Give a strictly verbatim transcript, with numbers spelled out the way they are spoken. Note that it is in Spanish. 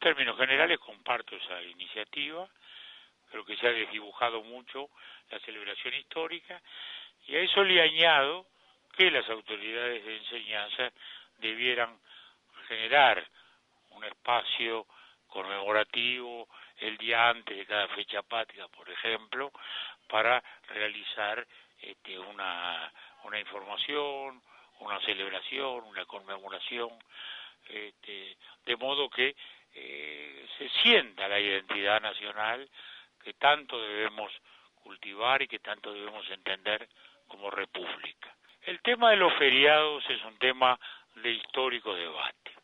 términos generales comparto esa iniciativa, creo que se ha desdibujado mucho la celebración histórica, y a eso le añado que las autoridades de enseñanza debieran generar un espacio conmemorativo el día antes de cada fecha patria, por ejemplo, para realizar este, una, una información, una celebración, una conmemoración, este, de modo que eh, se sienta la identidad nacional que tanto debemos cultivar y que tanto debemos entender como república. El tema de los feriados es un tema de histórico debate.